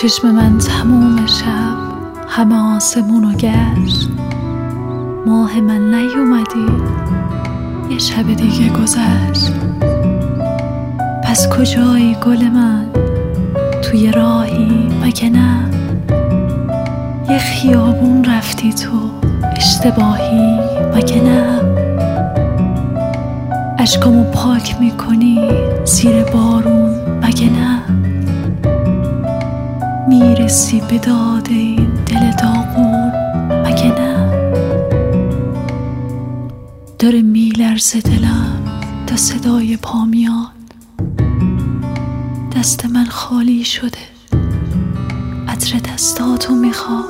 چشم من تموم شب همه آسمونو گشت، ماه من نیومدی، یه شب دیگه گذشت. پس کجایی گل من؟ توی راهی مگه نه؟ یه خیابون رفتی تو اشتباهی مگه نه؟ اشکامو پاک میکنی زیر بارون مگه نه؟ میرسی به داد این دل داغون مگه نه؟ داره میلرزه دلم تا صدای پا میاد، دست من خالی شده، عطر دستاتو میخواد.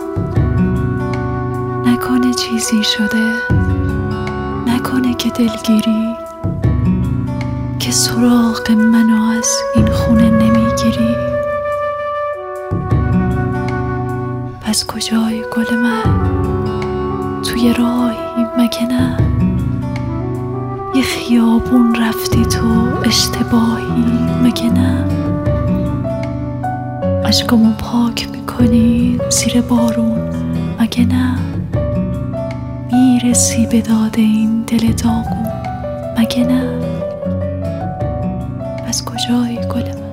نکنه چیزی شده، نکنه که دلگیری، که سراغ منو از این خونه نمیگیری. پس کجای گل من؟ توی راهی مگه نه؟ یه خیابون رفتی تو اشتباهی مگه نه؟ اشکامو پاک میکنی زیر بارون مگه نه؟ میرسی به داد این دل داغون مگه نه؟ پس کجای گل من؟